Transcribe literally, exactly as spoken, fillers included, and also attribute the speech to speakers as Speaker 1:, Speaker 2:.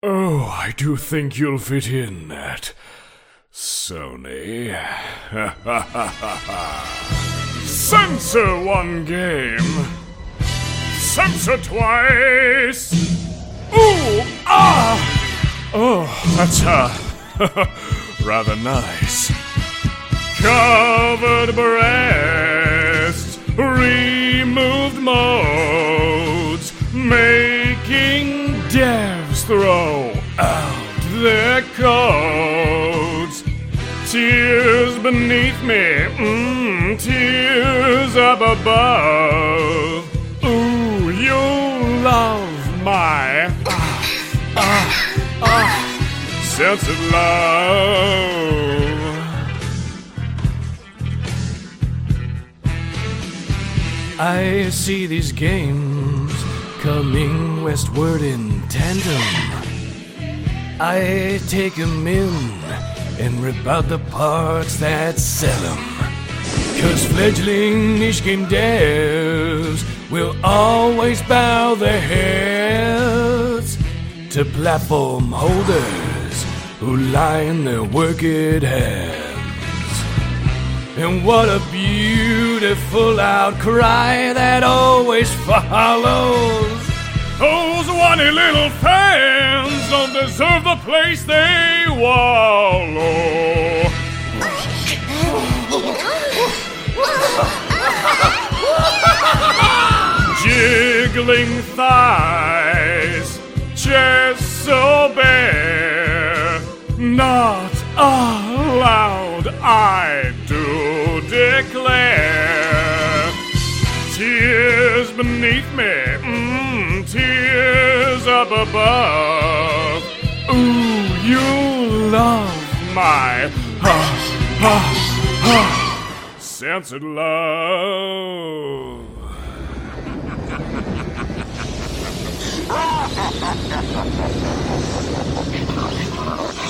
Speaker 1: Oh, I do think you'll fit in at Sony. Censor one game. Censor twice. Ooh, ah! Oh, that's, uh, rather nice. Covered breast, removed modes, making devs throw out their codes. Tears beneath me, mmm, tears up above. Ooh, you love my ah, ah, ah, sense of love. I see these games coming westward in tandem. I take 'em in and rip out the parts that sell 'em. 'Cause fledgling niche game devs will always bow their heads to platform holders who line their wicked hands. And what a beautiful outcry that always follows. Those whiny little fans don't deserve the place they wallow. Jiggling thighs, chest so bare, not allowed, I do declare. Tears beneath me, mmm, tears up above. Ooh, you love my ha ha ha censored love.